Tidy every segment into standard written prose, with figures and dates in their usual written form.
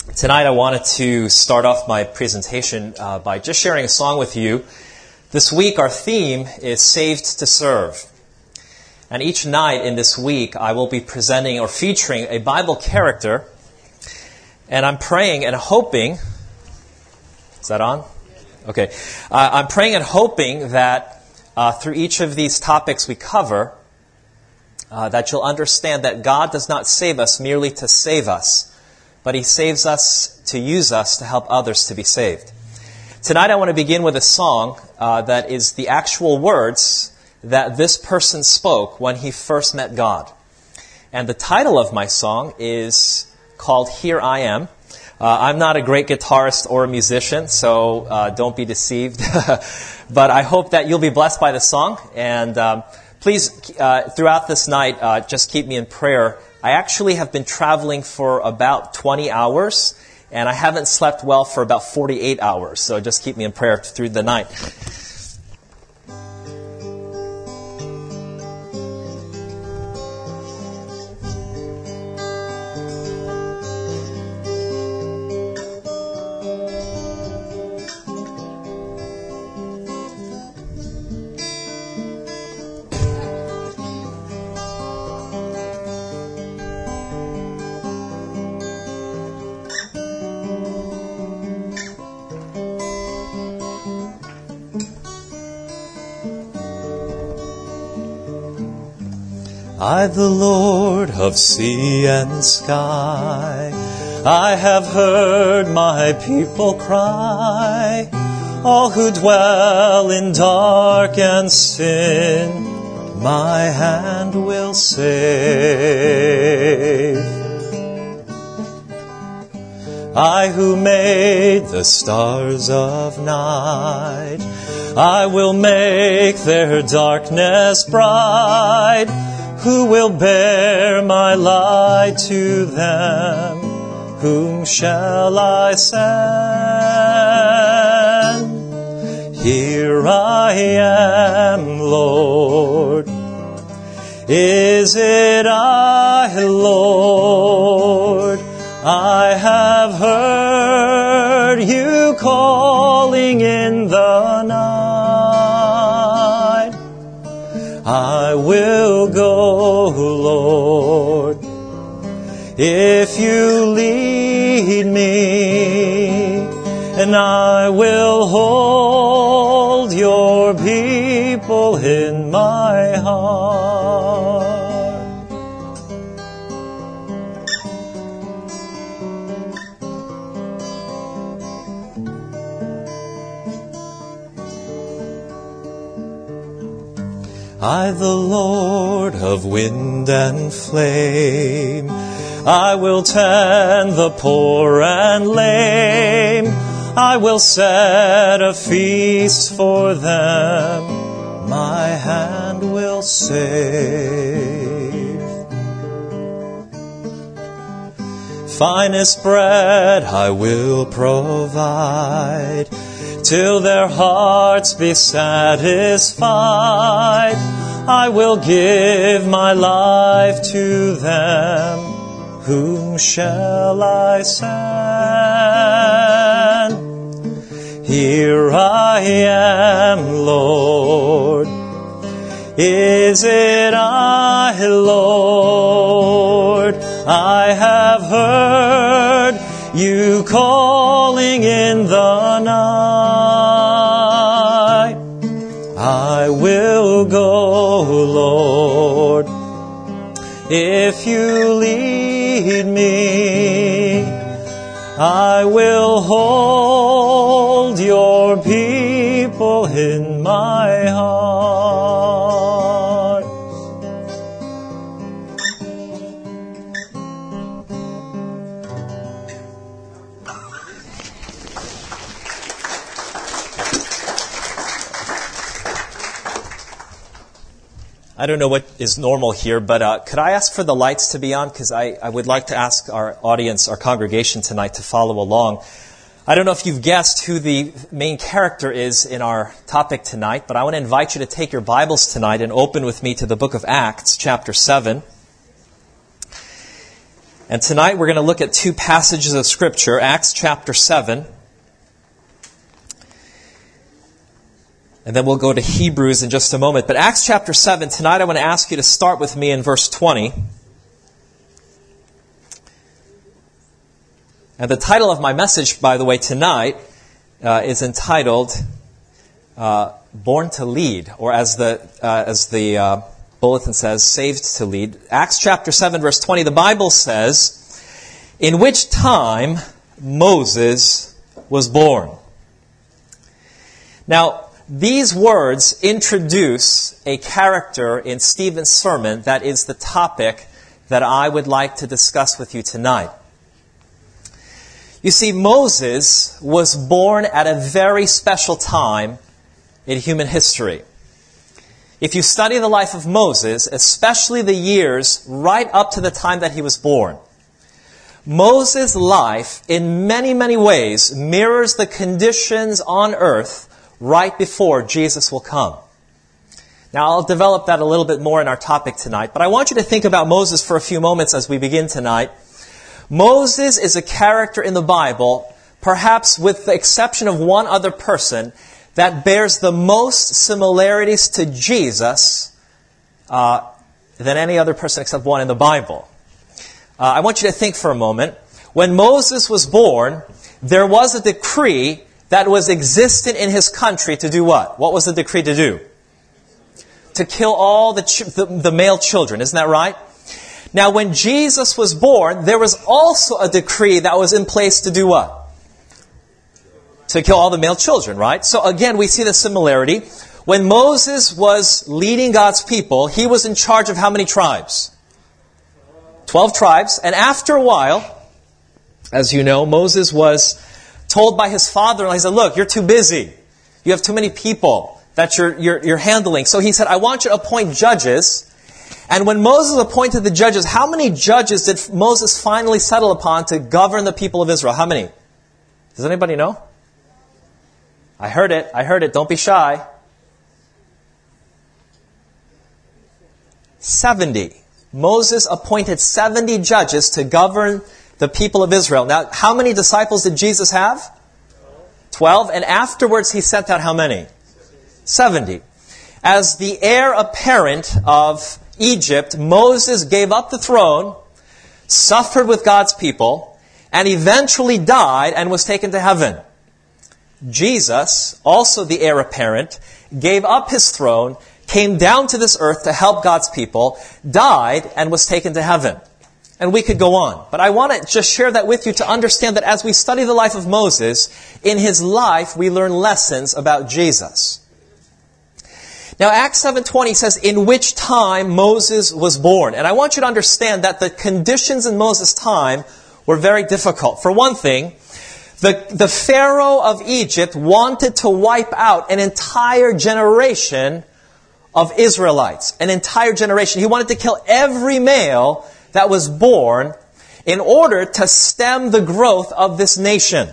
Tonight I wanted to start off my presentation by just sharing a song with you. This week our theme is Saved to Serve. And each night in this week I will be presenting or featuring a Bible character. And I'm praying and hoping... Is that on? Okay. I'm praying and hoping that through each of these topics we cover, that you'll understand that God does not save us merely to save us, but He saves us to use us to help others to be saved. Tonight I want to begin with a song that is the actual words that this person spoke when he first met God. And the title of my song is called Here I Am. I'm not a great guitarist or a musician, so don't be deceived. But I hope that you'll be blessed by the song. And please, throughout this night, just keep me in prayer. I actually have been traveling for about 20 hours, and I haven't slept well for about 48 hours. So just keep me in prayer through the night. I, the Lord of sea and sky, I have heard my people cry. All who dwell in dark and sin, my hand will save. I who made the stars of night, I will make their darkness bright. Who will bear my light to them? Whom shall I send? Here I am, Lord. Is it I, Lord? I have heard you calling in the night. I will go, Lord, if you lead me, and I will hold your people in my heart. I, the Lord of wind and flame, I will tend the poor and lame. I will set a feast for them. My hand will save. Finest bread I will provide, till their hearts be satisfied. I will give my life to them. Whom shall I send? Here I am, Lord. Is it I, Lord? I have heard you calling in the night. I will go, Lord, if you lead me. I will hold your people in my heart. I don't know what is normal here, but could I ask for the lights to be on? Because I would like to ask our audience, our congregation tonight to follow along. I don't know if you've guessed who the main character is in our topic tonight, but I want to invite you to take your Bibles tonight and open with me to the book of Acts, chapter 7. And tonight we're going to look at two passages of Scripture, Acts chapter 7, and then we'll go to Hebrews in just a moment. But Acts chapter 7, tonight I want to ask you to start with me in verse 20. And the title of my message, by the way, tonight is entitled Born to Lead, or as the bulletin says, Saved to Lead. Acts chapter 7, verse 20, the Bible says, "In which time Moses was born." Now, these words introduce a character in Stephen's sermon that is the topic that I would like to discuss with you tonight. You see, Moses was born at a very special time in human history. If you study the life of Moses, especially the years right up to the time that he was born, Moses' life in many, many ways mirrors the conditions on earth right before Jesus will come. Now, I'll develop that a little bit more in our topic tonight, but I want you to think about Moses for a few moments as we begin tonight. Moses is a character in the Bible, perhaps with the exception of one other person, that bears the most similarities to Jesus than any other person except one in the Bible. I want you to think for a moment. When Moses was born, there was a decree that was existent in his country to do what? What was the decree to do? To kill all the male children. Isn't that right? Now, when Jesus was born, there was also a decree that was in place to do what? To kill all the male children, right? So again, we see the similarity. When Moses was leading God's people, he was in charge of how many tribes? 12 tribes. And after a while, as you know, Moses was told by his father-in-law, he said, "Look, you're too busy. You have too many people that you're handling." So he said, "I want you to appoint judges." And when Moses appointed the judges, how many judges did Moses finally settle upon to govern the people of Israel? How many? Does anybody know? I heard it. Don't be shy. 70. Moses appointed 70 judges to govern the people of Israel. Now, how many disciples did Jesus have? 12. And afterwards he sent out how many? 70. As the heir apparent of Egypt, Moses gave up the throne, suffered with God's people, and eventually died and was taken to heaven. Jesus, also the heir apparent, gave up his throne, came down to this earth to help God's people, died, and was taken to heaven. And we could go on. But I want to just share that with you to understand that as we study the life of Moses, in his life we learn lessons about Jesus. Now, Acts 7:20 says, "In which time Moses was born." And I want you to understand that the conditions in Moses' time were very difficult. For one thing, the Pharaoh of Egypt wanted to wipe out an entire generation of Israelites. An entire generation. He wanted to kill every male that was born in order to stem the growth of this nation.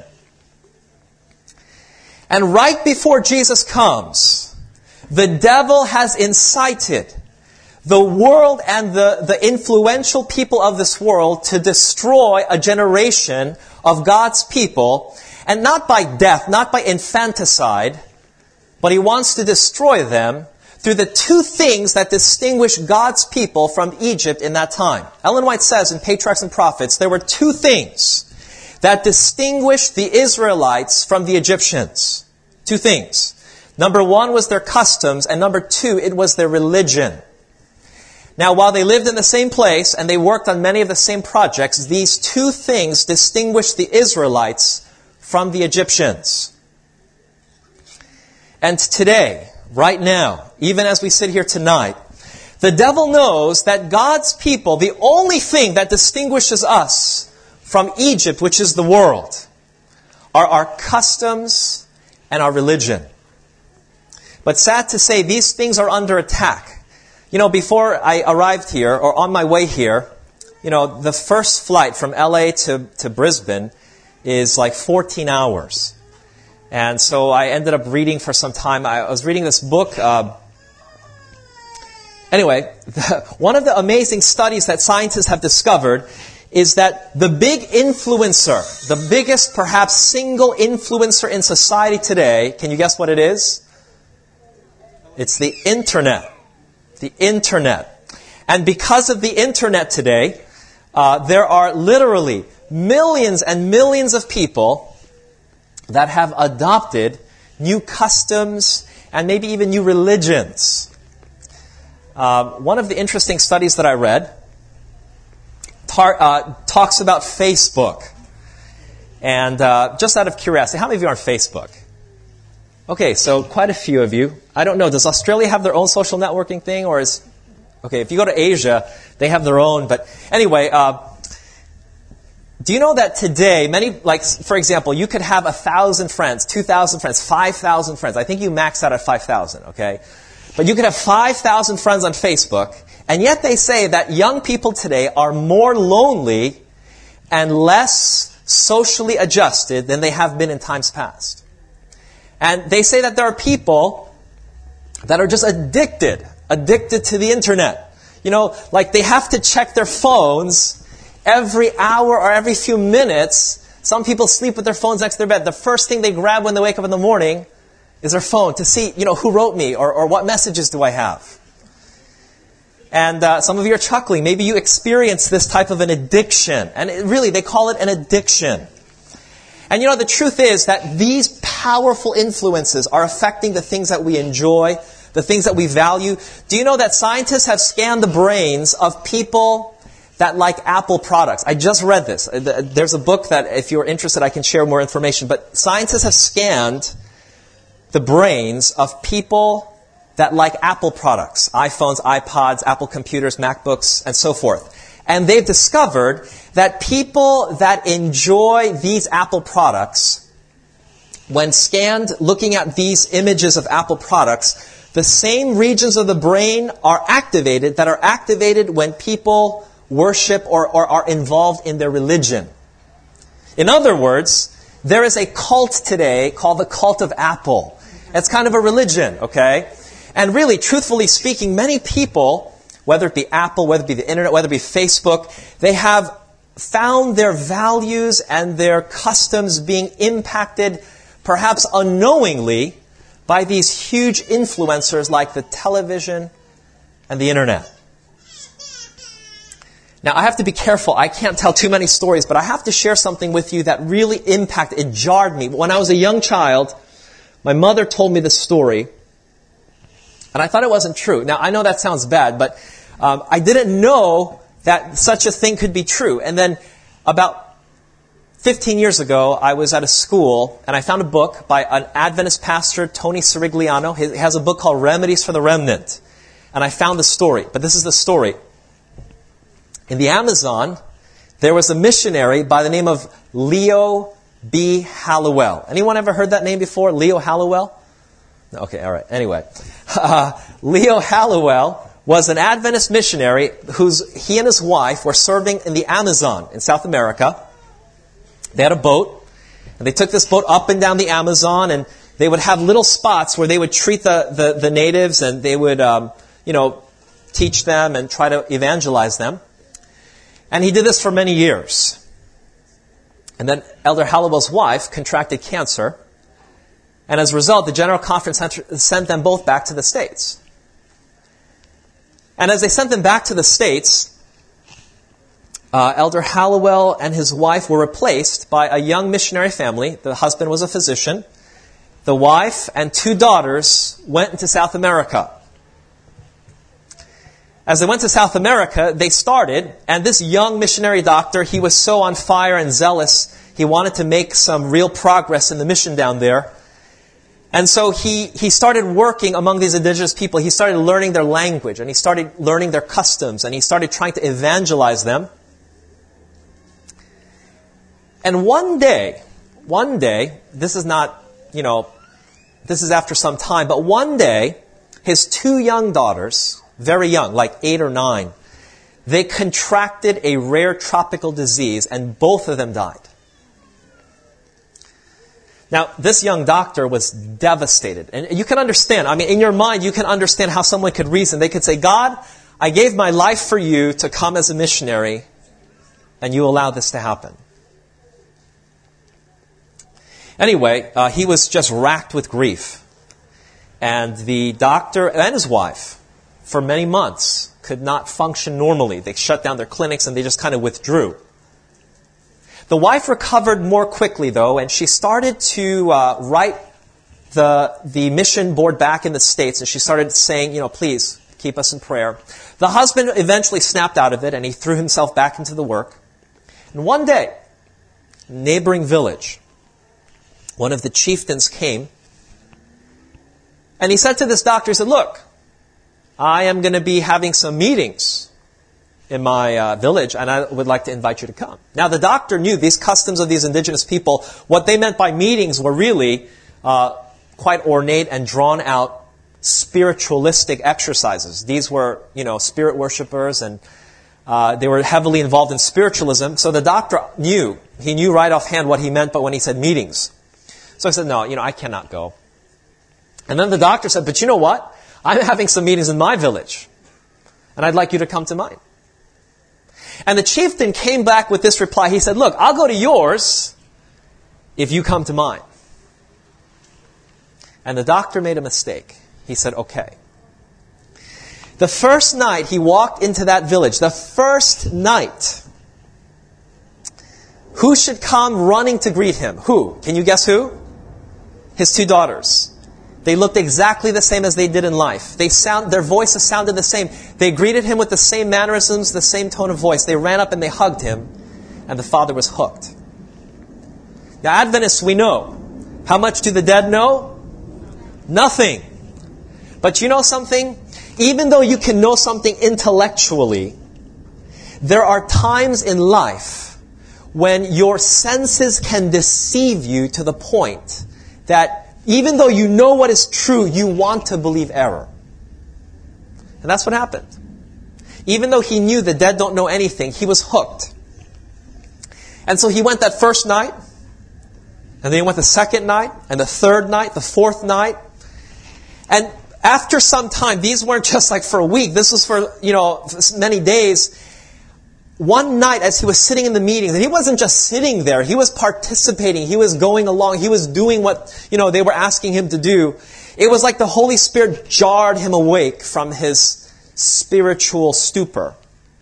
And right before Jesus comes, the devil has incited the world and the influential people of this world to destroy a generation of God's people, and not by death, not by infanticide, but he wants to destroy them through the two things that distinguish God's people from Egypt in that time. Ellen White says in Patriarchs and Prophets, there were two things that distinguished the Israelites from the Egyptians. Two things. Number one was their customs, and number two, it was their religion. Now, while they lived in the same place and they worked on many of the same projects, these two things distinguished the Israelites from the Egyptians. And today, right now, even as we sit here tonight, the devil knows that God's people, the only thing that distinguishes us from Egypt, which is the world, are our customs and our religion. But sad to say, these things are under attack. You know, before I arrived here, or on my way here, you know, the first flight from LA to Brisbane is like 14 hours. And so I ended up reading for some time. I was reading this book. Anyway, one of the amazing studies that scientists have discovered is that the big influencer, the biggest perhaps single influencer in society today, can you guess what it is? It's the internet. The internet. And because of the internet today, there are literally millions and millions of people that have adopted new customs and maybe even new religions. One of the interesting studies that I read talks about Facebook. And just out of curiosity, how many of you are on Facebook? Okay, so quite a few of you. I don't know, does Australia have their own social networking thing, or is... Okay, if you go to Asia, they have their own. But anyway, do you know that today, for example, you could have 1,000 friends, 2,000 friends, 5,000 friends. I think you max out at 5,000, okay? But you could have 5,000 friends on Facebook, and yet they say that young people today are more lonely and less socially adjusted than they have been in times past. And they say that there are people that are just addicted to the internet. You know, like they have to check their phones every hour or every few minutes. Some people sleep with their phones next to their bed. The first thing they grab when they wake up in the morning is their phone to see, who wrote me or what messages do I have. And some of you are chuckling. Maybe you experience this type of an addiction. And really, they call it an addiction. And the truth is that these powerful influences are affecting the things that we enjoy, the things that we value. Do you know that scientists have scanned the brains of people that like Apple products? I just read this. There's a book that, if you're interested, I can share more information. But scientists have scanned the brains of people that like Apple products, iPhones, iPods, Apple computers, MacBooks, and so forth. And they've discovered that people that enjoy these Apple products, when scanned looking at these images of Apple products, the same regions of the brain are activated when people worship or are involved in their religion. In other words, there is a cult today called the cult of Apple. It's kind of a religion, okay? And really, truthfully speaking, many people, whether it be Apple, whether it be the internet, whether it be Facebook, they have found their values and their customs being impacted, perhaps unknowingly, by these huge influencers like the television and the internet. Now, I have to be careful. I can't tell too many stories, but I have to share something with you that really it jarred me. When I was a young child, my mother told me this story, and I thought it wasn't true. Now, I know that sounds bad, but I didn't know that such a thing could be true. And then about 15 years ago, I was at a school, and I found a book by an Adventist pastor, Tony Sirigliano. He has a book called Remedies for the Remnant. And I found the story. But this is the story. In the Amazon, there was a missionary by the name of Leo B. Hallowell. Anyone ever heard that name before? Leo Hallowell? Okay, all right. Anyway, Leo Hallowell was an Adventist missionary he and his wife were serving in the Amazon in South America. They had a boat, and they took this boat up and down the Amazon, and they would have little spots where they would treat the natives, and they would, teach them and try to evangelize them. And he did this for many years. And then Elder Hallowell's wife contracted cancer, and as a result, the General Conference sent them both back to the States. And as they sent them back to the States, Elder Hallowell and his wife were replaced by a young missionary family. The husband was a physician. The wife and 2 daughters went into South America. As they went to South America, they started, and this young missionary doctor, he was so on fire and zealous, he wanted to make some real progress in the mission down there. And so he started working among these indigenous people. He started learning their language, and he started learning their customs, and he started trying to evangelize them. And one day, this is not, this is after some time, but one day, his 2 young daughters, very young, like 8 or 9, they contracted a rare tropical disease, and both of them died. Now, this young doctor was devastated. And you can understand, in your mind, you can understand how someone could reason. They could say, God, I gave my life for you to come as a missionary, and you allow this to happen. Anyway, he was just racked with grief. And the doctor and his wife, for many months, could not function normally. They shut down their clinics and they just kind of withdrew. The wife recovered more quickly, though, and she started to write the mission board back in the States, and she started saying, please keep us in prayer. The husband eventually snapped out of it, and he threw himself back into the work. And one day, a neighboring village, one of the chieftains came, and he said to this doctor, he said, look, I am going to be having some meetings in my village, and I would like to invite you to come. Now, the doctor knew these customs of these indigenous people. What they meant by meetings were really quite ornate and drawn out spiritualistic exercises. These were, spirit worshipers, and they were heavily involved in spiritualism. So the doctor knew. He knew right offhand what he meant, but when he said meetings. So I said, no, I cannot go. And then the doctor said, but you know what? I'm having some meetings in my village, and I'd like you to come to mine. And the chieftain came back with this reply. He said, look, I'll go to yours if you come to mine. And the doctor made a mistake. He said, okay. The first night he walked into that village, the first night, who should come running to greet him? Who? Can you guess who? His two daughters. They looked exactly the same as they did in life. Their voices sounded the same. They greeted him with the same mannerisms, the same tone of voice. They ran up and they hugged him, and the father was hooked. Now, Adventists, we know. How much do the dead know? Nothing. But you know something? Even though you can know something intellectually, there are times in life when your senses can deceive you to the point that even though you know what is true, you want to believe error. And that's what happened. Even though he knew the dead don't know anything, he was hooked. And so he went that first night, and then he went the second night, and the third night, the fourth night. And after some time, these weren't just like for a week, this was for, many days. One night as he was sitting in the meetings, and he wasn't just sitting there, he was participating, he was going along, he was doing what, they were asking him to do. It was like the Holy Spirit jarred him awake from his spiritual stupor.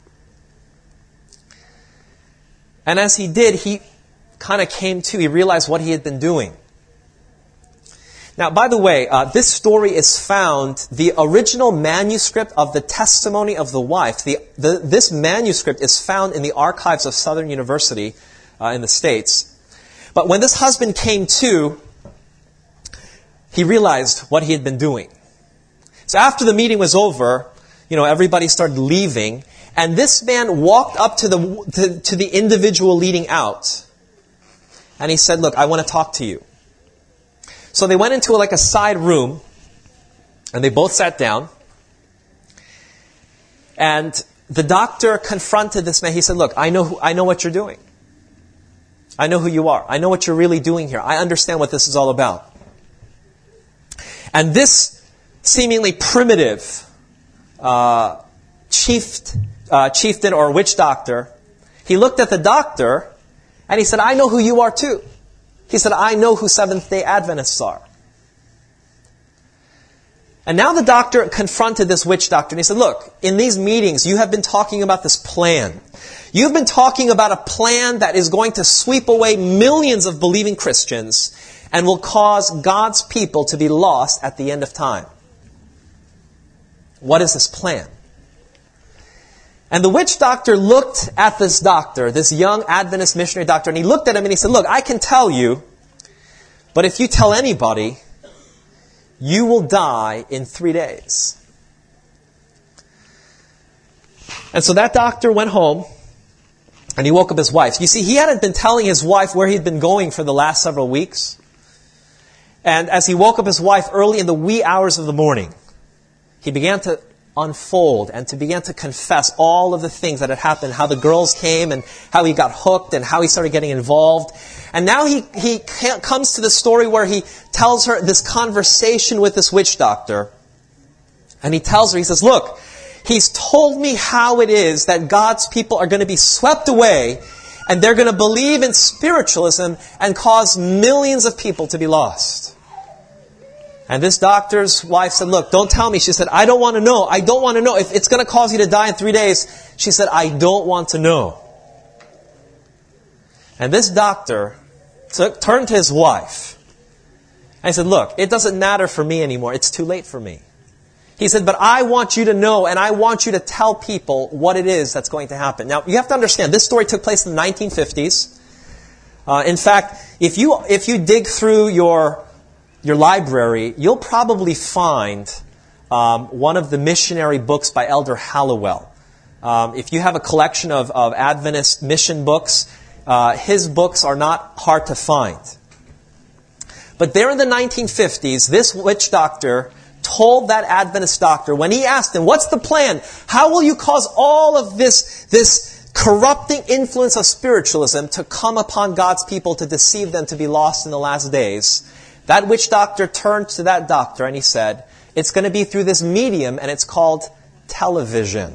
And as he did, he kind of came to, he realized what he had been doing. Now, by the way, this story is found, the original manuscript of the testimony of the wife, this manuscript is found in the archives of Southern University in the States. But when this husband came to, he realized what he had been doing. So after the meeting was over, everybody started leaving, and this man walked up to the individual leading out, and he said, look, I want to talk to you. So they went into a side room, and they both sat down. And the doctor confronted this man. He said, look, I know what you're doing. I know who you are. I know what you're really doing here. I understand what this is all about. And this seemingly primitive chieftain or witch doctor, he looked at the doctor, and he said, I know who you are too. He said, I know who Seventh-day Adventists are. And now the doctor confronted this witch doctor, and he said, look, in these meetings, you have been talking about this plan. You've been talking about a plan that is going to sweep away millions of believing Christians and will cause God's people to be lost at the end of time. What is this plan? And the witch doctor looked at this doctor, this young Adventist missionary doctor, and he looked at him and he said, look, I can tell you, but if you tell anybody, you will die in 3 days. And so that doctor went home, and he woke up his wife. You see, he hadn't been telling his wife where he'd been going for the last several weeks. And as he woke up his wife early in the wee hours of the morning, he began to unfold and to begin to confess all of the things that had happened, how the girls came and how he got hooked and how he started getting involved. And now he comes to the story where he tells her this conversation with this witch doctor. And he tells her, he says, look, He's told me how it is that God's people are going to be swept away and they're going to believe in spiritualism and cause millions of people to be lost. And this doctor's wife said, look, don't tell me. She said, I don't want to know. I don't want to know. If it's going to cause you to die in 3 days, she said, I don't want to know. And this doctor turned to his wife and he said, look, it doesn't matter for me anymore. It's too late for me. He said, but I want you to know and I want you to tell people what it is that's going to happen. Now, you have to understand, this story took place in the 1950s. In fact, if you dig through your library, you'll probably find one of the missionary books by Elder Hallowell. If you have a collection of Adventist mission books, his books are not hard to find. But there in the 1950s, this witch doctor told that Adventist doctor, when he asked him, what's the plan? How will you cause all of this corrupting influence of spiritualism to come upon God's people to deceive them to be lost in the last days? That witch doctor turned to that doctor and he said, it's going to be through this medium and it's called television.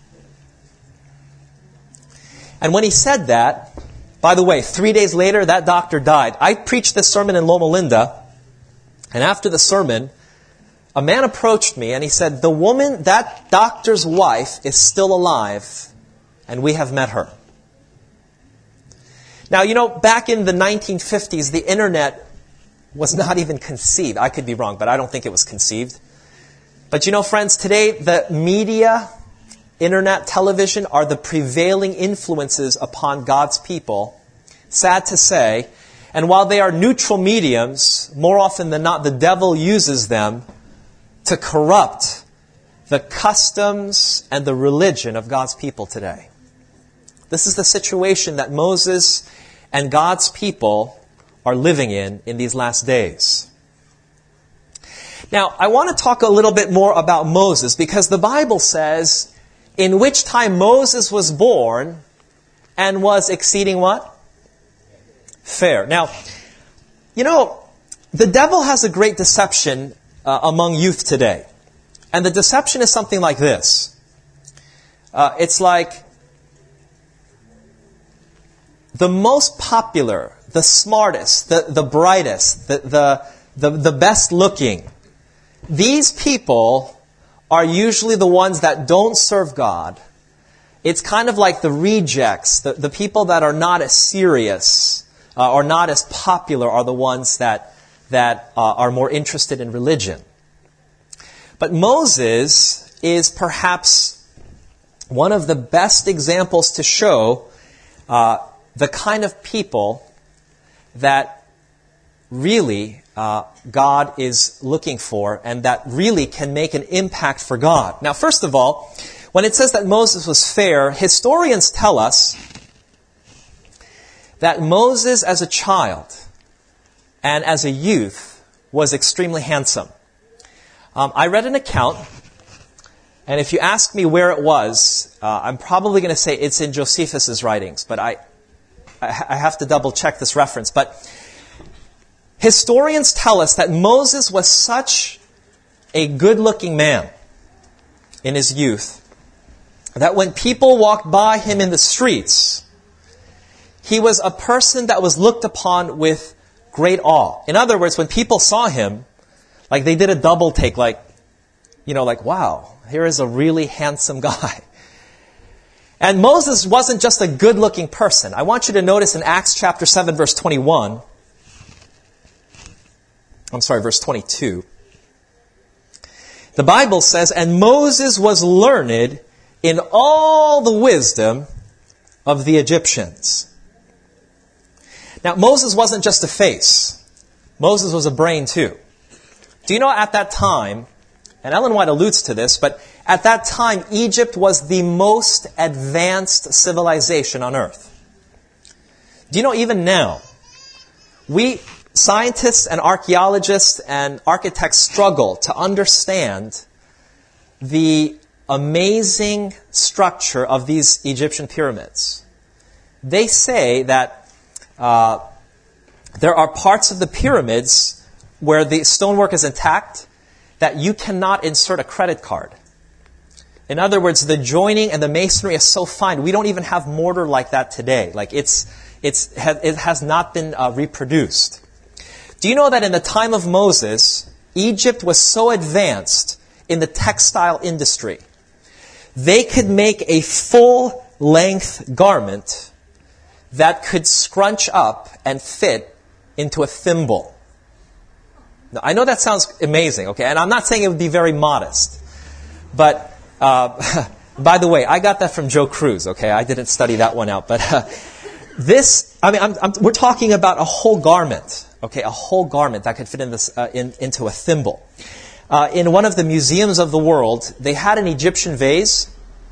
And when he said that, by the way, 3 days later, that doctor died. I preached this sermon in Loma Linda, and after the sermon, a man approached me and he said, the woman, that doctor's wife, is still alive, and we have met her. Now, back in the 1950s, the internet was not even conceived. I could be wrong, but I don't think it was conceived. But friends, today the media, internet, television are the prevailing influences upon God's people. Sad to say. And while they are neutral mediums, more often than not, the devil uses them to corrupt the customs and the religion of God's people today. This is the situation that Moses and God's people are living in these last days. Now, I want to talk a little bit more about Moses because the Bible says, in which time Moses was born and was exceeding what? Fair. Now, the devil has a great deception among youth today. And the deception is something like this. It's like the most popular, the smartest, the brightest, the best looking. These people are usually the ones that don't serve God. It's kind of like the rejects, the people that are not as serious or not as popular are the ones that are more interested in religion. But Moses is perhaps one of the best examples to show the kind of people that really God is looking for and that really can make an impact for God. Now, first of all, when it says that Moses was fair, historians tell us that Moses as a child and as a youth was extremely handsome. I read an account, and if you ask me where it was, I'm probably going to say it's in Josephus' writings, but I have to double check this reference. But historians tell us that Moses was such a good-looking man in his youth that when people walked by him in the streets, he was a person that was looked upon with great awe. In other words, when people saw him, like they did a double take, like, wow, here is a really handsome guy. And Moses wasn't just a good-looking person. I want you to notice in Acts chapter 7, verse 22. The Bible says, and Moses was learned in all the wisdom of the Egyptians. Now, Moses wasn't just a face. Moses was a brain too. Do you know at that time, and Ellen White alludes to this, but at that time, Egypt was the most advanced civilization on earth. Do you know even now, we scientists and archaeologists and architects struggle to understand the amazing structure of these Egyptian pyramids. They say that there are parts of the pyramids where the stonework is intact that you cannot insert a credit card. In other words, the joining and the masonry is so fine. We don't even have mortar like that today. Like it has not been reproduced. Do you know that in the time of Moses, Egypt was so advanced in the textile industry, they could make a full-length garment that could scrunch up and fit into a thimble. Now, I know that sounds amazing, okay? And I'm not saying it would be very modest. But, by the way, I got that from Joe Cruz, okay? I didn't study that one out. But we're talking about a whole garment, okay? A whole garment that could fit into a thimble. In one of the museums of the world, they had an Egyptian vase.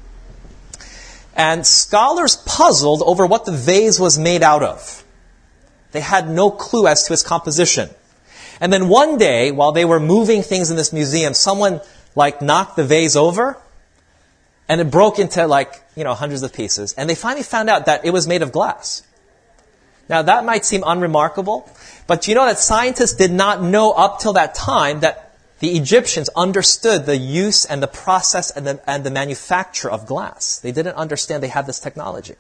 And scholars puzzled over what the vase was made out of. They had no clue as to its composition. And then one day, while they were moving things in this museum, someone knocked the vase over, and it broke into hundreds of pieces. And they finally found out that it was made of glass. Now that might seem unremarkable, but you know that scientists did not know up till that time that the Egyptians understood the use and the process and the manufacture of glass. They didn't understand they had this technology.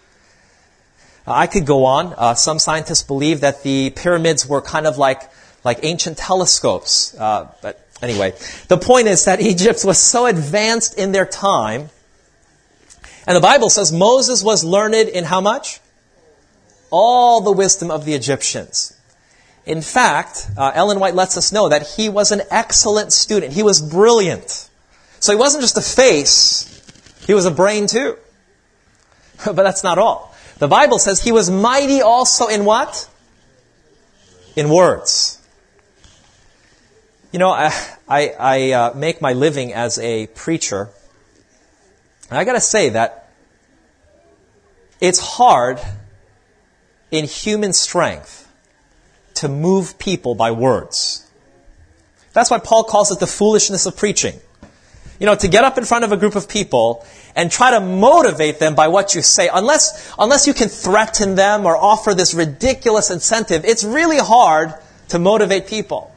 I could go on. Some scientists believe that the pyramids were kind of like ancient telescopes. But anyway, the point is that Egypt was so advanced in their time. And the Bible says Moses was learned in how much? All the wisdom of the Egyptians. In fact, Ellen White lets us know that he was an excellent student. He was brilliant. So he wasn't just a face, he was a brain too. But that's not all. The Bible says he was mighty also in what? In words. You know, I make my living as a preacher. And I got to say that it's hard in human strength to move people by words. That's why Paul calls it the foolishness of preaching. You know, to get up in front of a group of people and try to motivate them by what you say, unless you can threaten them or offer this ridiculous incentive, it's really hard to motivate people.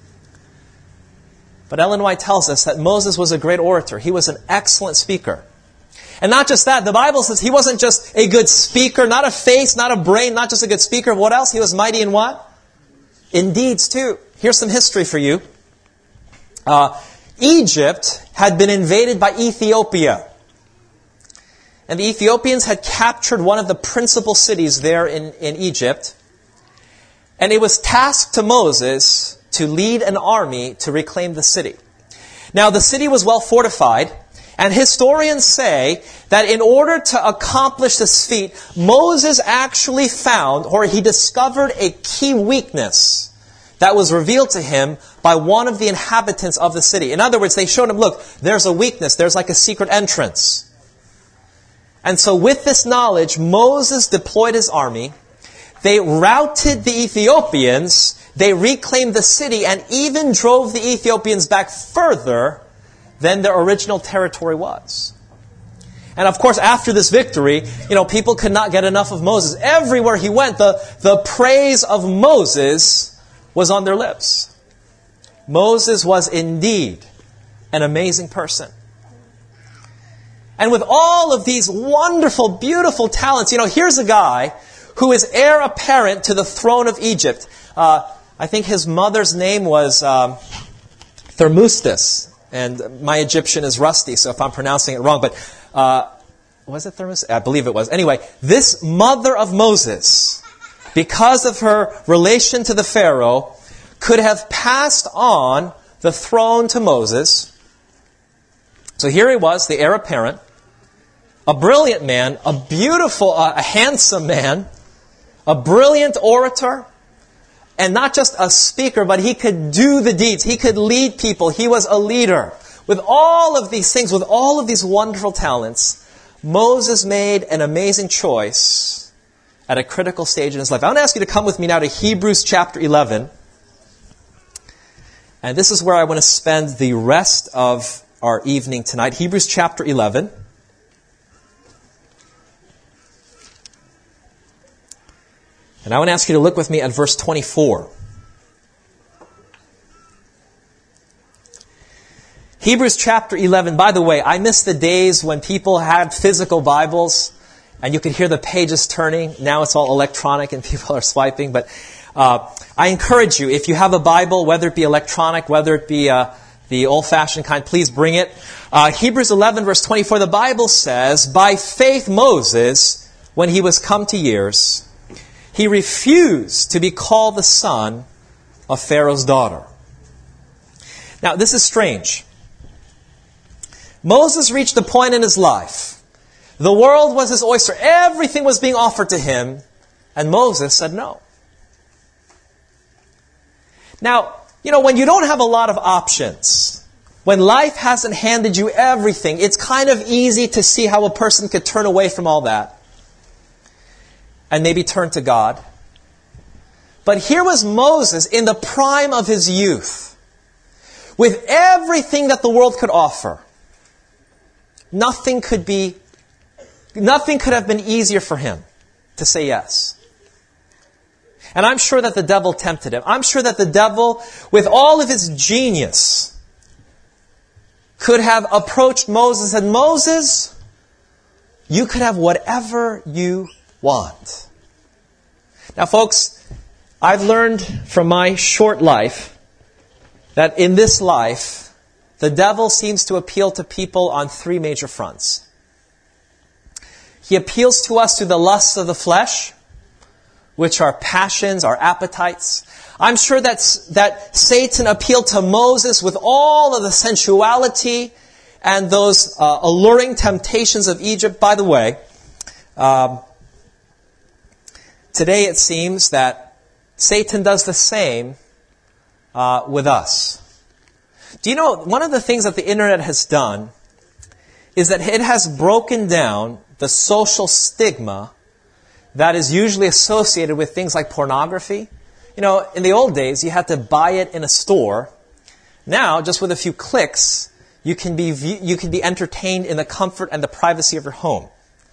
But Ellen White tells us that Moses was a great orator. He was an excellent speaker. And not just that, the Bible says he wasn't just a good speaker, not a face, not a brain, not just a good speaker. What else? He was mighty in what? In deeds too. Here's some history for you. Egypt had been invaded by Ethiopia. And the Ethiopians had captured one of the principal cities there in Egypt. And it was tasked to Moses to lead an army to reclaim the city. Now, the city was well fortified, and historians say that in order to accomplish this feat, Moses actually found, or he discovered, a key weakness that was revealed to him by one of the inhabitants of the city. In other words, they showed him, look, there's a weakness, there's like a secret entrance. And so with this knowledge, Moses deployed his army. They routed the Ethiopians, they reclaimed the city, and even drove the Ethiopians back further than their original territory was. And of course, after this victory, people could not get enough of Moses. Everywhere he went, the praise of Moses was on their lips. Moses was indeed an amazing person. And with all of these wonderful, beautiful talents, here's a guy who is heir apparent to the throne of Egypt. I think his mother's name was Thermustis. And my Egyptian is rusty, so if I'm pronouncing it wrong, but was it Thermustis? I believe it was. Anyway, this mother of Moses, because of her relation to the Pharaoh, could have passed on the throne to Moses. So here he was, the heir apparent, a brilliant man, a beautiful, a handsome man, a brilliant orator, and not just a speaker, but he could do the deeds. He could lead people. He was a leader. With all of these things, with all of these wonderful talents, Moses made an amazing choice at a critical stage in his life. I want to ask you to come with me now to Hebrews chapter 11. And this is where I want to spend the rest of our evening tonight. Hebrews chapter 11. And I want to ask you to look with me at verse 24. Hebrews chapter 11. By the way, I miss the days when people had physical Bibles and you could hear the pages turning. Now it's all electronic and people are swiping. But I encourage you, if you have a Bible, whether it be electronic, whether it be the old-fashioned kind, please bring it. Hebrews 11 verse 24, the Bible says, by faith Moses, when he was come to years, he refused to be called the son of Pharaoh's daughter. Now, this is strange. Moses reached a point in his life. The world was his oyster. Everything was being offered to him. And Moses said no. Now, when you don't have a lot of options, when life hasn't handed you everything, it's kind of easy to see how a person could turn away from all that and maybe turn to God. But here was Moses in the prime of his youth, with everything that the world could offer. Nothing could have been easier for him to say yes. And I'm sure that the devil tempted him. I'm sure that the devil, with all of his genius, could have approached Moses and said, Moses, you could have whatever you want. Now, folks, I've learned from my short life that in this life, the devil seems to appeal to people on three major fronts. He appeals to us through the lusts of the flesh, which are passions, our appetites. I'm sure that Satan appealed to Moses with all of the sensuality and those alluring temptations of Egypt. By the way, today it seems that Satan does the same with us. Do you know, one of the things that the internet has done is that it has broken down the social stigma that is usually associated with things like pornography. In the old days, you had to buy it in a store. Now, just with a few clicks, you can be entertained in the comfort and the privacy of your home.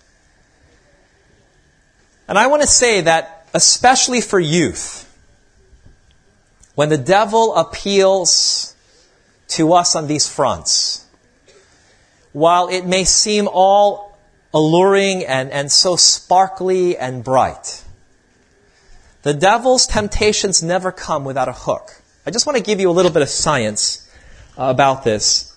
And I want to say that, especially for youth, when the devil appeals to us on these fronts, while it may seem all alluring and so sparkly and bright, the devil's temptations never come without a hook. I just want to give you a little bit of science about this.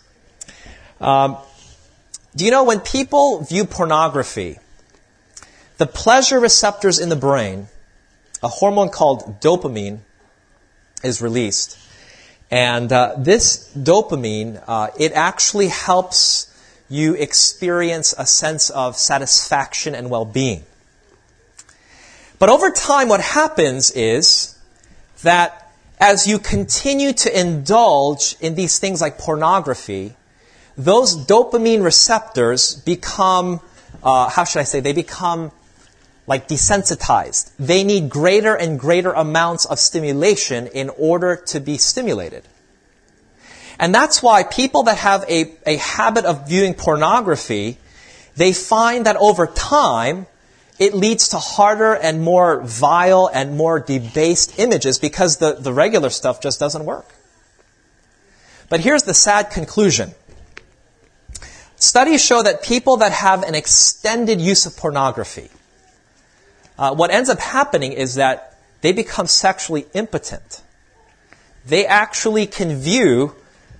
Do you know when people view pornography, the pleasure receptors in the brain, a hormone called dopamine, is released. And this dopamine, it actually helps you experience a sense of satisfaction and well-being. But over time, what happens is that as you continue to indulge in these things like pornography, those dopamine receptors become, they become like desensitized. They need greater and greater amounts of stimulation in order to be stimulated. And that's why people that have a habit of viewing pornography, they find that over time, it leads to harder and more vile and more debased images because the regular stuff just doesn't work. But here's the sad conclusion. Studies show that people that have an extended use of pornography, what ends up happening is that they become sexually impotent. They actually can view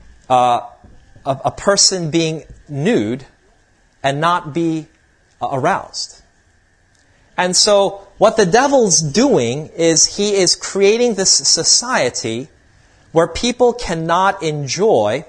a person being nude and not be aroused. And so what the devil's doing is he is creating this society where people cannot enjoy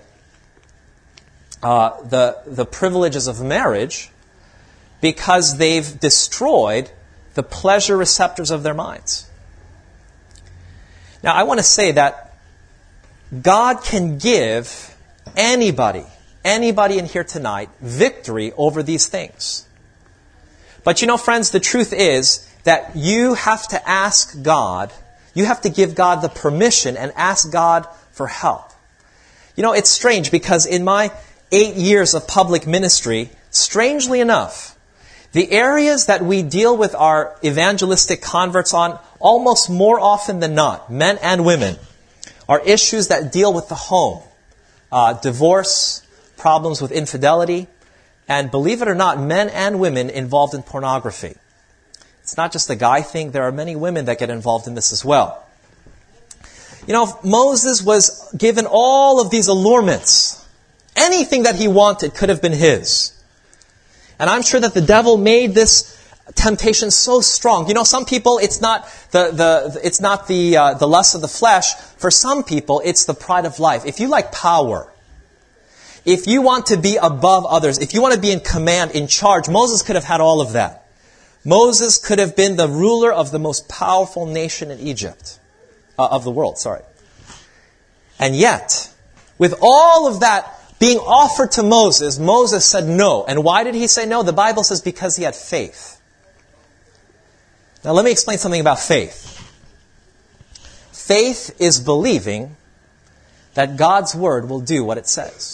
the privileges of marriage because they've destroyed the pleasure receptors of their minds. Now, I want to say that God can give anybody in here tonight victory over these things. But friends, the truth is that you have to ask God, you have to give God the permission and ask God for help. It's strange because in my 8 years of public ministry, strangely enough, the areas that we deal with our evangelistic converts on, almost more often than not, men and women, are issues that deal with the home, divorce, problems with infidelity, and believe it or not, men and women involved in pornography. It's not just a guy thing. There are many women that get involved in this as well. You know, Moses was given all of these allurements. Anything that he wanted could have been his. And I'm sure that the devil made this temptation so strong. You know, some people, it's not the lust of the flesh. For some people, it's the pride of life. If you like power, if you want to be above others, if you want to be in command, in charge, Moses could have had all of that. Moses could have been the ruler of the most powerful nation in Egypt, of the world, sorry. And yet, with all of that being offered to Moses, Moses said no. And why did he say no? The Bible says because he had faith. Now let me explain something about faith. Faith is believing that God's word will do what it says.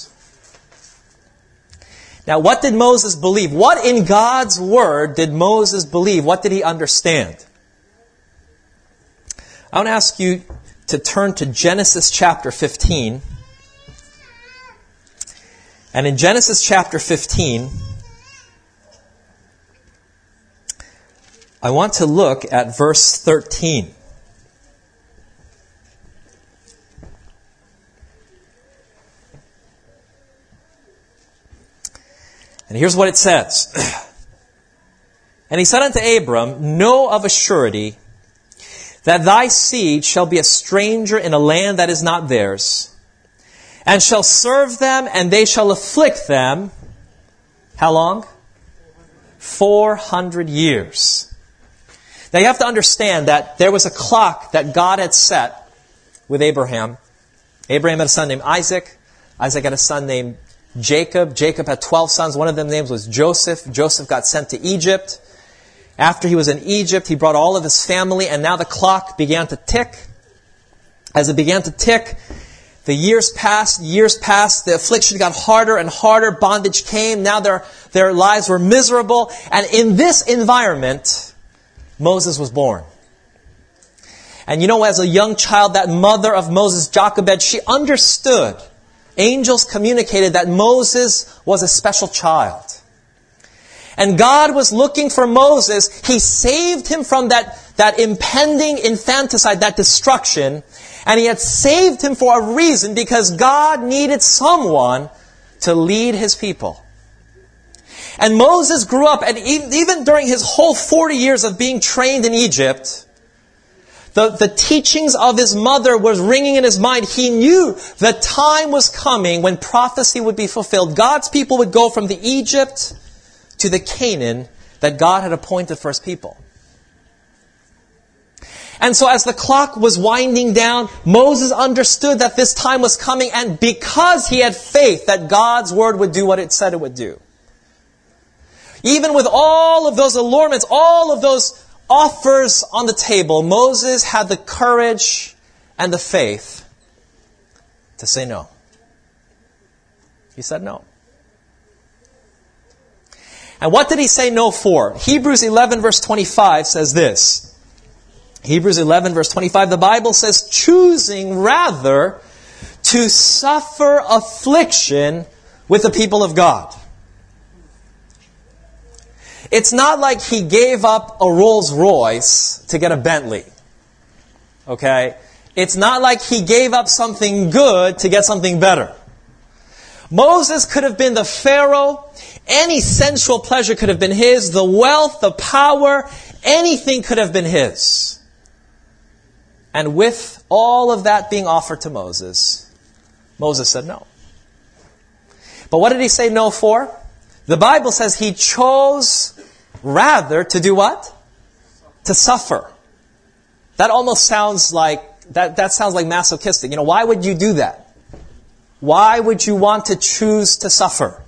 Now, what did Moses believe? What in God's word did Moses believe? What did he understand? I want to ask you to turn to Genesis chapter 15. And in Genesis chapter 15, I want to look at verse 13. And here's what it says. And he said unto Abram, know of a surety that thy seed shall be a stranger in a land that is not theirs, and shall serve them, and they shall afflict them. How long? 400 years. Now you have to understand that there was a clock that God had set with Abraham. Abraham had a son named Isaac. Isaac had a son named Jacob. Jacob had 12 sons. One of them names was Joseph. Joseph got sent to Egypt. After he was in Egypt, he brought all of his family, and now the clock began to tick. As it began to tick, the years passed, the affliction got harder and harder, bondage came, now their lives were miserable, and in this environment, Moses was born. And you know, as a young child, that mother of Moses, Jochebed, she understood. Angels communicated that Moses was a special child. And God was looking for Moses. He saved him from that impending infanticide, that destruction. And he had saved him for a reason, because God needed someone to lead his people. And Moses grew up, and even during his whole 40 years of being trained in Egypt, the teachings of his mother was ringing in his mind. He knew the time was coming when prophecy would be fulfilled. God's people would go from the Egypt to the Canaan that God had appointed for his people. And so as the clock was winding down, Moses understood that this time was coming, and because he had faith that God's word would do what it said it would do. Even with all of those allurements, all of those offers on the table, Moses had the courage and the faith to say no. He said no. And what did he say no for? Hebrews 11 verse 25 says this. Hebrews 11 verse 25, the Bible says, choosing rather to suffer affliction with the people of God. It's not like he gave up a Rolls Royce to get a Bentley. Okay? It's not like he gave up something good to get something better. Moses could have been the Pharaoh. Any sensual pleasure could have been his. The wealth, the power, anything could have been his. And with all of that being offered to Moses, Moses said no. But what did he say no for? The Bible says he chose rather to do what? To suffer. That almost sounds like, that sounds like masochistic. You know, why would you do that? Why would you want to choose to suffer?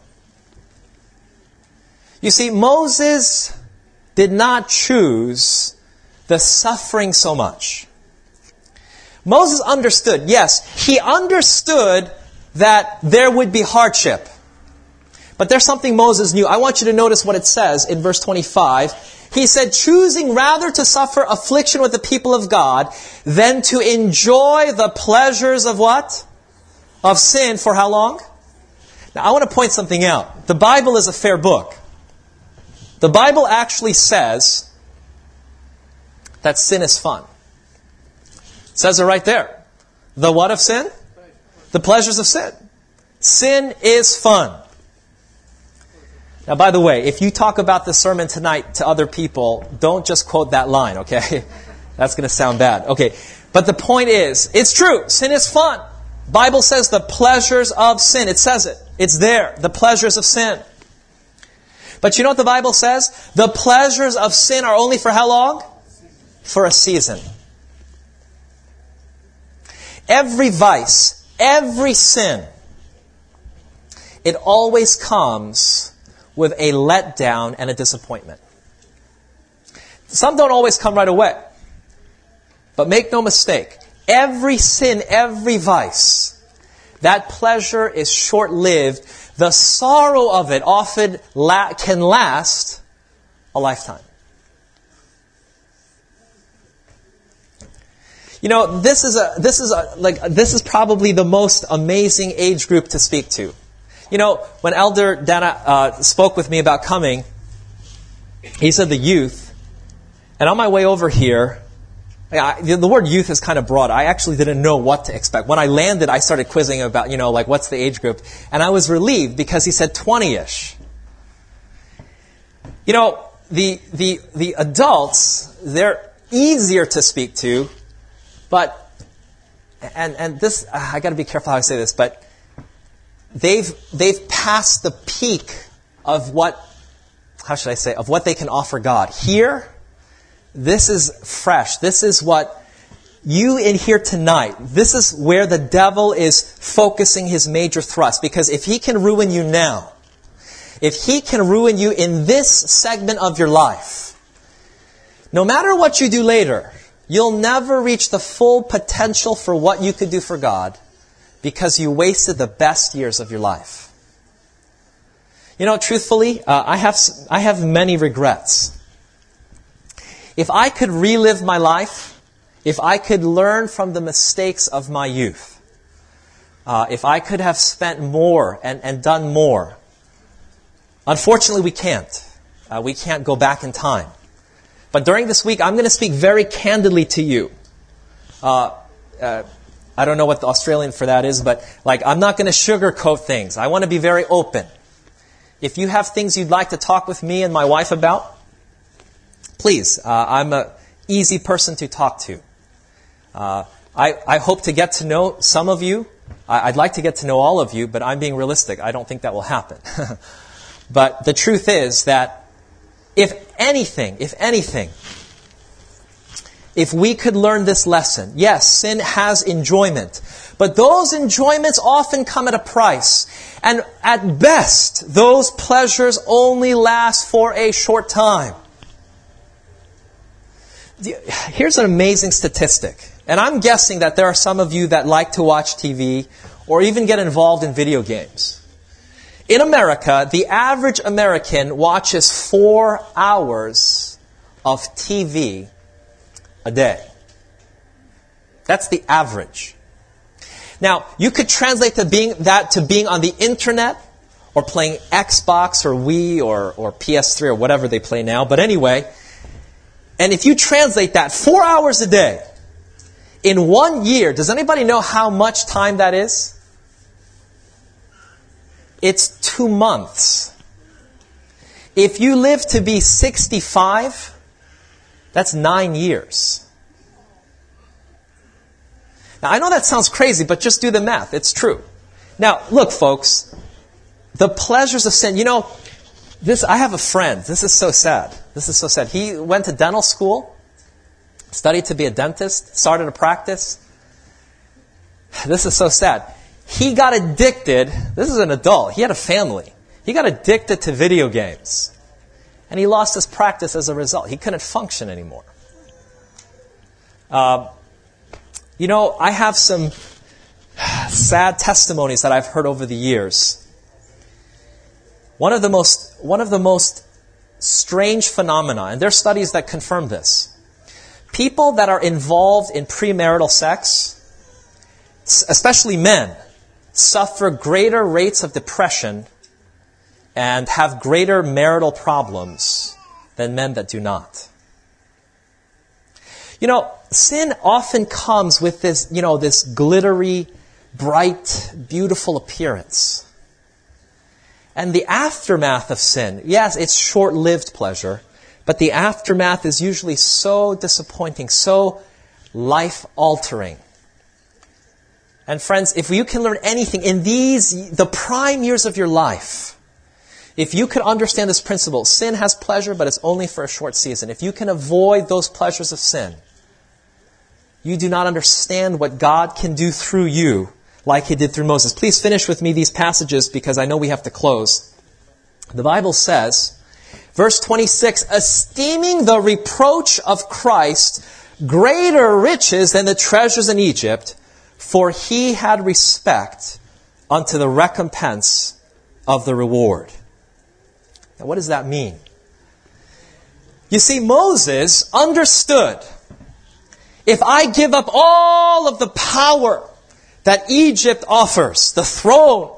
You see, Moses did not choose the suffering so much. Moses understood, yes, he understood that there would be hardship. But there's something Moses knew. I want you to notice what it says in verse 25. He said, choosing rather to suffer affliction with the people of God than to enjoy the pleasures of what? of sin for how long? Now, I want to point something out. The Bible is a fair book. The Bible actually says that sin is fun. It says it right there. The what of sin? The pleasures of sin. Sin is fun. Now, by the way, if you talk about this sermon tonight to other people, don't just quote that line, okay? That's going to sound bad. Okay, but the point is, it's true. Sin is fun. Bible says the pleasures of sin. It says it. It's there. The pleasures of sin. But you know what the Bible says? The pleasures of sin are only for how long? For a season. Every vice, every sin, it always comes with a letdown and a disappointment. Some don't always come right away. But make no mistake, every sin, every vice, that pleasure is short-lived. The sorrow of it often can last a lifetime. You know, this is probably the most amazing age group to speak to. You know, when Elder Dana spoke with me about coming, he said the youth, and on my way over here, the word youth is kind of broad. I actually didn't know what to expect. When I landed, I started quizzing about, what's the age group? And I was relieved because he said 20-ish. You know, the adults, they're easier to speak to, but, and this, I gotta be careful how I say this, but they've passed the peak of what they can offer God. Here, this is fresh. This is what you in here tonight, this is where the devil is focusing his major thrust. Because if he can ruin you now, if he can ruin you in this segment of your life, no matter what you do later, you'll never reach the full potential for what you could do for God because you wasted the best years of your life. You know, truthfully, I have many regrets. If I could relive my life, if I could learn from the mistakes of my youth, if I could have spent more and done more, unfortunately we can't. We can't go back in time. But during this week, I'm going to speak very candidly to you. I don't know what the Australian for that is, but I'm not going to sugarcoat things. I want to be very open. If you have things you'd like to talk with me and my wife about, please, I'm an easy person to talk to. I hope to get to know some of you. I'd like to get to know all of you, but I'm being realistic. I don't think that will happen. But the truth is that if anything, if we could learn this lesson, yes, sin has enjoyment, but those enjoyments often come at a price. And at best, those pleasures only last for a short time. Here's an amazing statistic. And I'm guessing that there are some of you that like to watch TV or even get involved in video games. In America, the average American watches 4 hours of TV a day. That's the average. Now, you could translate to being on the internet or playing Xbox or Wii or PS3 or whatever they play now. But anyway, and if you translate that 4 hours a day in 1 year, does anybody know how much time that is? It's 2 months. If you live to be 65, that's 9 years. Now, I know that sounds crazy, but just do the math. It's true. Now, look, folks, the pleasures of sin. You know, I have a friend. This is so sad. He went to dental school, studied to be a dentist, started a practice. This is so sad. He got addicted. This is an adult. He had a family. He got addicted to video games. And he lost his practice as a result. He couldn't function anymore. You know, I have some sad testimonies that I've heard over the years. One of the most strange phenomena, and there are studies that confirm this. People that are involved in premarital sex, especially men, suffer greater rates of depression and have greater marital problems than men that do not. You know, sin often comes with this, this glittery, bright, beautiful appearance. And the aftermath of sin, yes, it's short-lived pleasure, but the aftermath is usually so disappointing, so life-altering. And friends, if you can learn anything in the prime years of your life, if you could understand this principle, sin has pleasure, but it's only for a short season. If you can avoid those pleasures of sin, you do not understand what God can do through you like He did through Moses. Please finish with me these passages because I know we have to close. The Bible says, verse 26, esteeming the reproach of Christ greater riches than the treasures in Egypt, for he had respect unto the recompense of the reward. Now, what does that mean? You see, Moses understood, if I give up all of the power that Egypt offers, the throne,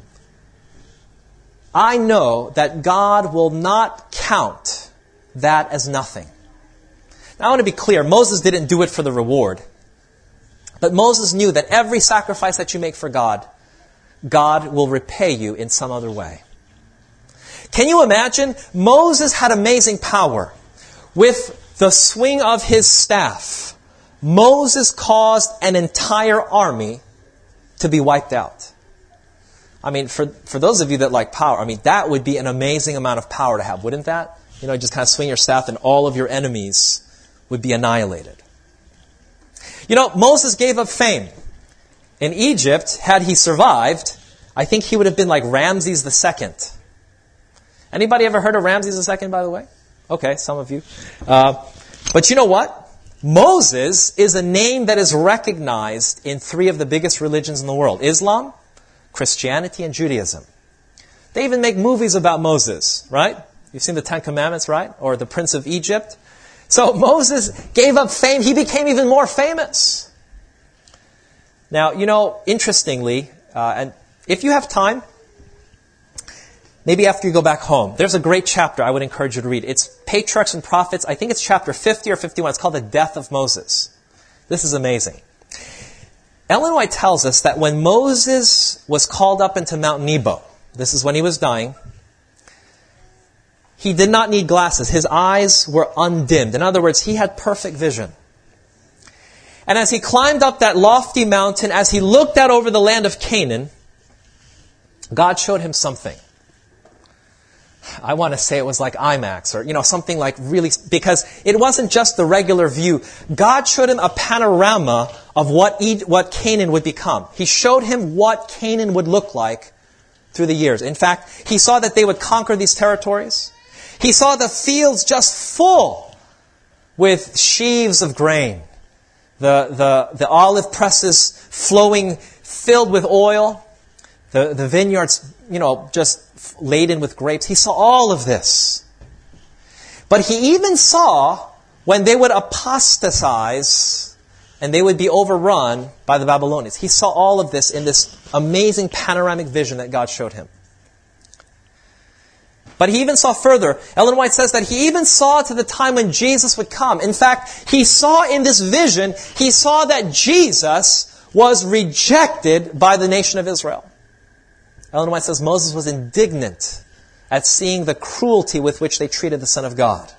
I know that God will not count that as nothing. Now, I want to be clear, Moses didn't do it for the reward. But Moses knew that every sacrifice that you make for God, God will repay you in some other way. Can you imagine? Moses had amazing power. With the swing of his staff, Moses caused an entire army to be wiped out. I mean, for those of you that like power, that would be an amazing amount of power to have, wouldn't that? Just kind of swing your staff and all of your enemies would be annihilated. Moses gave up fame. In Egypt, had he survived, I think he would have been like Ramses II. Anybody ever heard of Ramses II, by the way? Okay, some of you. But you know what? Moses is a name that is recognized in 3 of the biggest religions in the world. Islam, Christianity, and Judaism. They even make movies about Moses, right? You've seen the 10 Commandments, right? Or the Prince of Egypt. So Moses gave up fame. He became even more famous. Now, interestingly, and if you have time, maybe after you go back home, there's a great chapter I would encourage you to read. It's Patriarchs and Prophets. I think it's chapter 50 or 51. It's called The Death of Moses. This is amazing. Ellen White tells us that when Moses was called up into Mount Nebo, this is when he was dying, he did not need glasses. His eyes were undimmed. In other words, he had perfect vision. And as he climbed up that lofty mountain, as he looked out over the land of Canaan, God showed him something. I want to say it was like IMAX or, something like really, because it wasn't just the regular view. God showed him a panorama of what Canaan would become. He showed him what Canaan would look like through the years. In fact, he saw that they would conquer these territories. He saw the fields just full with sheaves of grain. The olive presses flowing, filled with oil. The vineyards, just laden with grapes. He saw all of this. But he even saw when they would apostatize and they would be overrun by the Babylonians. He saw all of this in this amazing panoramic vision that God showed him. But he even saw further. Ellen White says that he even saw to the time when Jesus would come. In fact, he saw in this vision, he saw that Jesus was rejected by the nation of Israel. Ellen White says Moses was indignant at seeing the cruelty with which they treated the Son of God.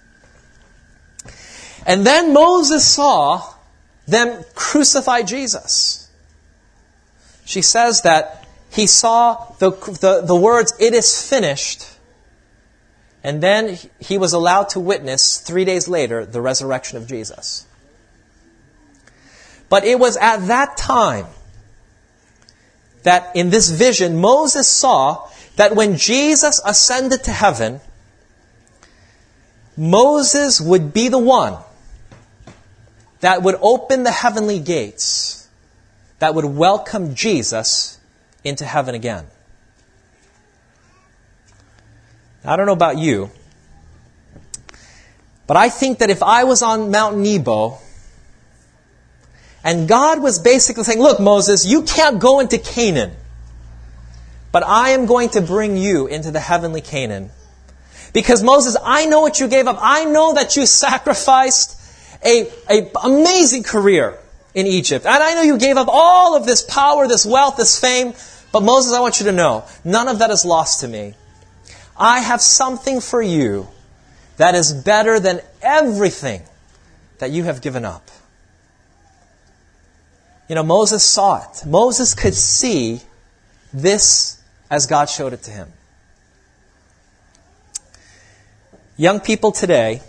And then Moses saw them crucify Jesus. She says that he saw the words, "It is finished." And then he was allowed to witness 3 days later the resurrection of Jesus. But it was at that time that in this vision Moses saw that when Jesus ascended to heaven, Moses would be the one that would open the heavenly gates, that would welcome Jesus into heaven again. I don't know about you, but I think that if I was on Mount Nebo And God was basically saying, look, Moses, you can't go into Canaan, but I am going to bring you into the heavenly Canaan. Because Moses, I know what you gave up. I know that you sacrificed an amazing career in Egypt. And I know you gave up all of this power, this wealth, this fame. But Moses, I want you to know, none of that is lost to me. I have something for you that is better than everything that you have given up. You know, Moses saw it. Moses could see this as God showed it to him. Young people today,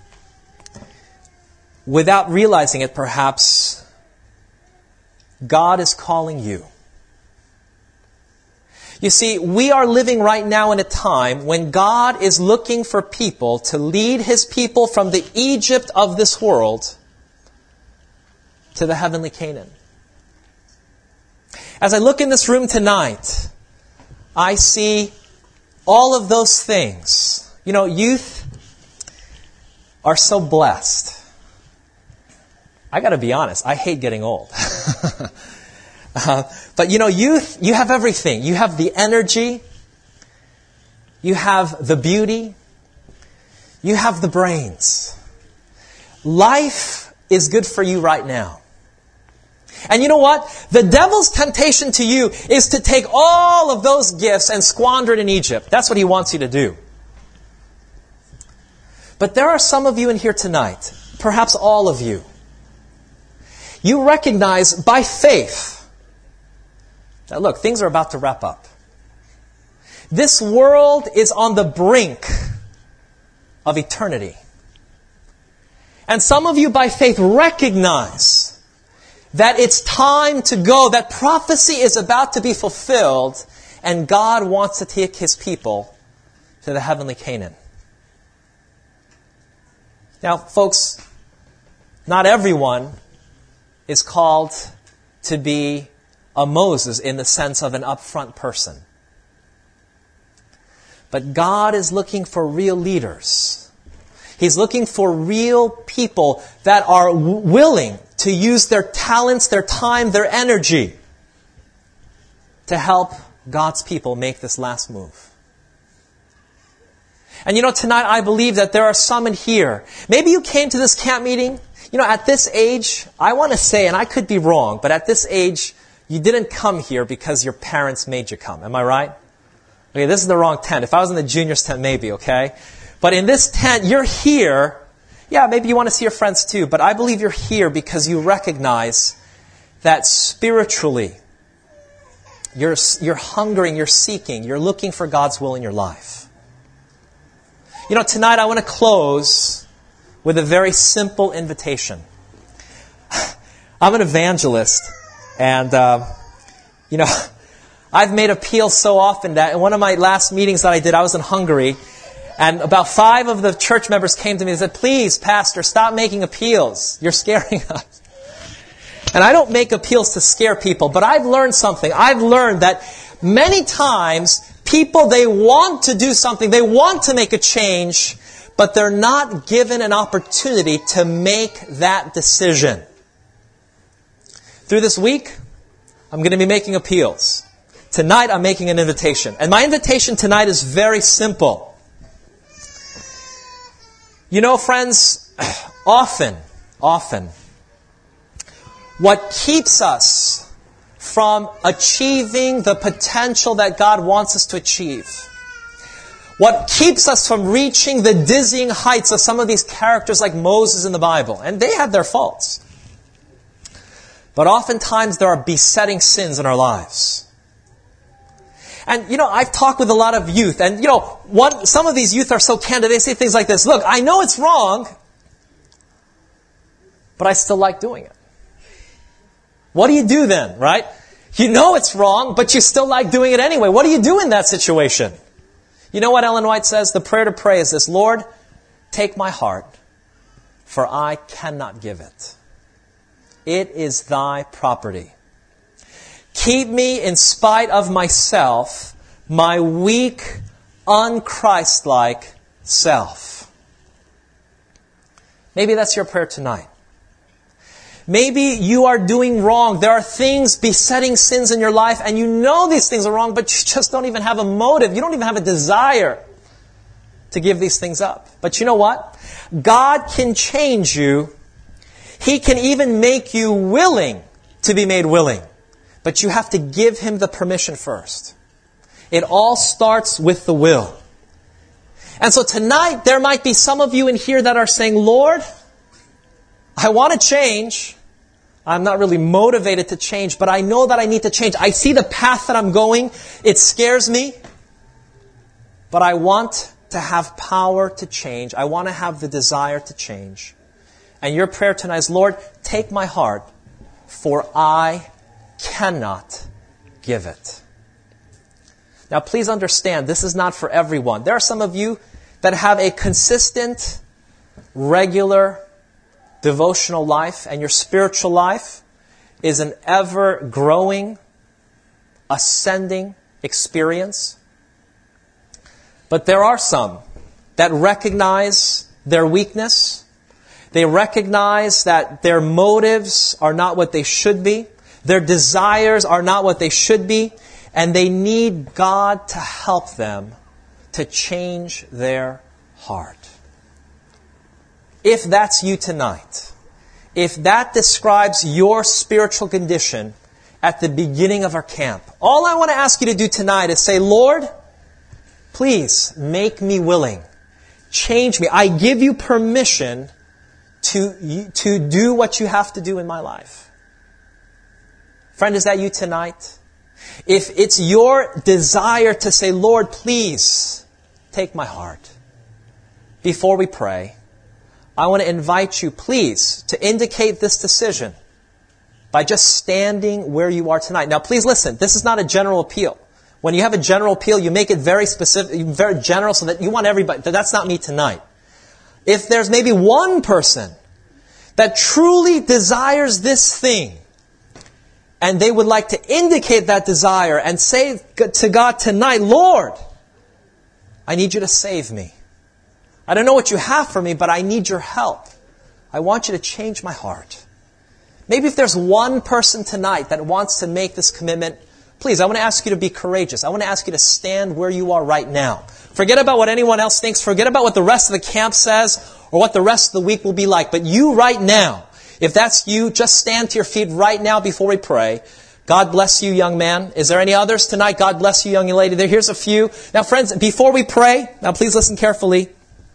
without realizing it perhaps, God is calling you. You see, we are living right now in a time when God is looking for people to lead His people from the Egypt of this world to the heavenly Canaan. As I look in this room tonight, I see all of those things. You know, youth are so blessed. I got to be honest, I hate getting old. But you know, youth, you have everything. You have the energy. You have the beauty. You have the brains. Life is good for you right now. And you know what? The devil's temptation to you is to take all of those gifts and squander it in Egypt. That's what he wants you to do. But there are some of you in here tonight, perhaps all of you. You recognize by faith that, look, things are about to wrap up. This world is on the brink of eternity. And some of you by faith recognize that it's time to go, that prophecy is about to be fulfilled, and God wants to take His people to the heavenly Canaan. Now, folks, not everyone is called to be a Moses in the sense of an upfront person. But God is looking for real leaders. He's looking for real people that are willing to use their talents, their time, their energy to help God's people make this last move. And you know, tonight I believe that there are some in here. Maybe you came to this camp meeting. You know, at this age, I want to say, and I could be wrong, but at this age, you didn't come here because your parents made you come. Am I right? Okay, this is the wrong tent. If I was in the juniors tent, maybe, okay? But in this tent, you're here. Yeah, maybe you want to see your friends too, but I believe you're here because you recognize that spiritually, you're hungering, you're seeking, you're looking for God's will in your life. You know, tonight I want to close with a very simple invitation. I'm an evangelist, and, you know, I've made appeals so often that in one of my last meetings that I did, I was in Hungary, and about 5 of the church members came to me and said, please, Pastor, stop making appeals. You're scaring us. And I don't make appeals to scare people, but I've learned something. I've learned that many times people, they want to do something, they want to make a change, but they're not given an opportunity to make that decision. Through this week, I'm going to be making appeals. Tonight, I'm making an invitation. And my invitation tonight is very simple. You know, friends, often, what keeps us from achieving the potential that God wants us to achieve, what keeps us from reaching the dizzying heights of some of these characters like Moses in the Bible, and they had their faults, but oftentimes there are besetting sins in our lives. And, you know, I've talked with a lot of youth, and, you know, some of these youth are so candid, they say things like this, look, I know it's wrong, but I still like doing it. What do you do then, right? You know it's wrong, but you still like doing it anyway. What do you do in that situation? You know what Ellen White says? The prayer to pray is this: Lord, take my heart, for I cannot give it. It is thy property. Keep me in spite of myself, my weak, un-Christ-like self. Maybe that's your prayer tonight. Maybe you are doing wrong. There are things, besetting sins in your life, and you know these things are wrong, but you just don't even have a motive. You don't even have a desire to give these things up. But you know what? God can change you. He can even make you willing to be made willing. But you have to give Him the permission first. It all starts with the will. And so tonight, there might be some of you in here that are saying, Lord, I want to change. I'm not really motivated to change, but I know that I need to change. I see the path that I'm going. It scares me. But I want to have power to change. I want to have the desire to change. And your prayer tonight is, Lord, take my heart, for I cannot give it. Now, please understand, this is not for everyone. There are some of you that have a consistent, regular, devotional life, and your spiritual life is an ever-growing, ascending experience. But there are some that recognize their weakness. They recognize that their motives are not what they should be. Their desires are not what they should be. And they need God to help them to change their heart. If that's you tonight, if that describes your spiritual condition at the beginning of our camp, all I want to ask you to do tonight is say, Lord, please make me willing. Change me. I give you permission to do what you have to do in my life. Friend, is that you tonight? If it's your desire to say, Lord, please take my heart. Before we pray, I want to invite you, please, to indicate this decision by just standing where you are tonight. Now, please listen. This is not a general appeal. When you have a general appeal, you make it very specific, very general, so that you want everybody. That's not me tonight. If there's maybe one person that truly desires this thing, and they would like to indicate that desire and say to God tonight, Lord, I need you to save me. I don't know what you have for me, but I need your help. I want you to change my heart. Maybe if there's one person tonight that wants to make this commitment, please, I want to ask you to be courageous. I want to ask you to stand where you are right now. Forget about what anyone else thinks. Forget about what the rest of the camp says or what the rest of the week will be like. But you right now, if that's you, just stand to your feet right now before we pray. God bless you, young man. Is there any others tonight? God bless you, young lady. Here's a few. Now, friends, before we pray, now please listen carefully.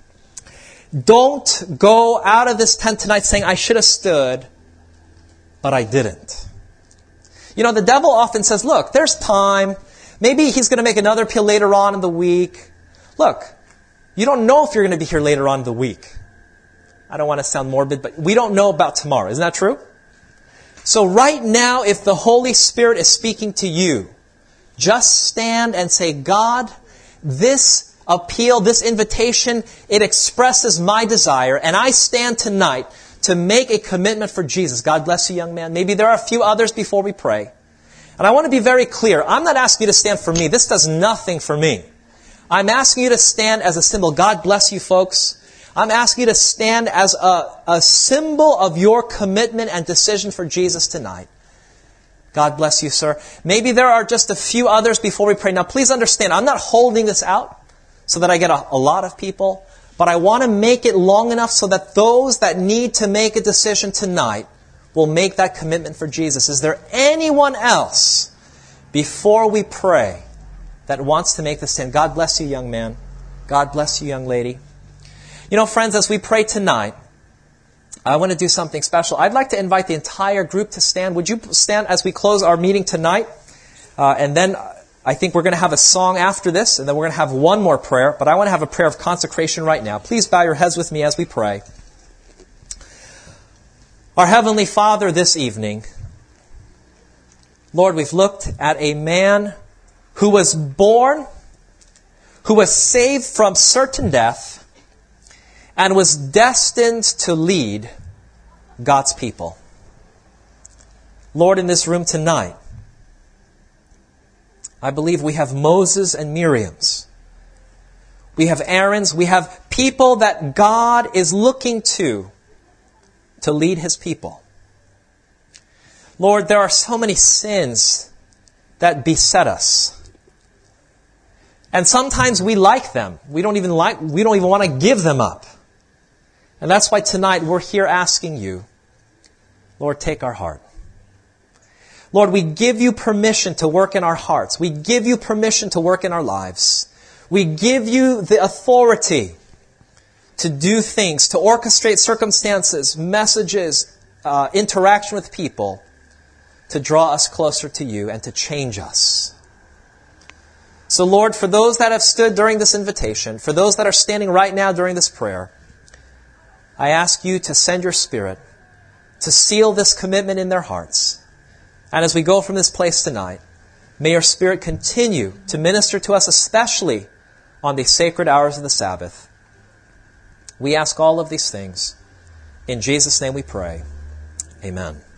Don't go out of this tent tonight saying, I should have stood, but I didn't. You know, the devil often says, look, there's time. Maybe he's going to make another appeal later on in the week. Look, you don't know if you're going to be here later on in the week. I don't want to sound morbid, but we don't know about tomorrow. Isn't that true? So right now, if the Holy Spirit is speaking to you, just stand and say, God, this appeal, this invitation, it expresses my desire, and I stand tonight to make a commitment for Jesus. God bless you, young man. Maybe there are a few others before we pray. And I want to be very clear. I'm not asking you to stand for me. This does nothing for me. I'm asking you to stand as a symbol. God bless you, folks. I'm asking you to stand as a symbol of your commitment and decision for Jesus tonight. God bless you, sir. Maybe there are just a few others before we pray. Now, please understand, I'm not holding this out so that I get a lot of people, but I want to make it long enough so that those that need to make a decision tonight will make that commitment for Jesus. Is there anyone else before we pray that wants to make the stand? God bless you, young man. God bless you, young lady. You know, friends, as we pray tonight, I want to do something special. I'd like to invite the entire group to stand. Would you stand as we close our meeting tonight? And then I think we're going to have a song after this, and then we're going to have one more prayer. But I want to have a prayer of consecration right now. Please bow your heads with me as we pray. Our Heavenly Father, this evening, Lord, we've looked at a man who was born, who was saved from certain death, and was destined to lead God's people. Lord, in this room tonight, I believe we have Moses and Miriam's. We have Aaron's. We have people that God is looking to lead His people. Lord, there are so many sins that beset us. And sometimes we like them. We don't even want to give them up. And that's why tonight we're here asking you, Lord, take our heart. Lord, we give you permission to work in our hearts. We give you permission to work in our lives. We give you the authority to do things, to orchestrate circumstances, messages, interaction with people, to draw us closer to you and to change us. So Lord, for those that have stood during this invitation, for those that are standing right now during this prayer, I ask you to send your Spirit to seal this commitment in their hearts. And as we go from this place tonight, may your Spirit continue to minister to us, especially on the sacred hours of the Sabbath. We ask all of these things. In Jesus' name we pray. Amen.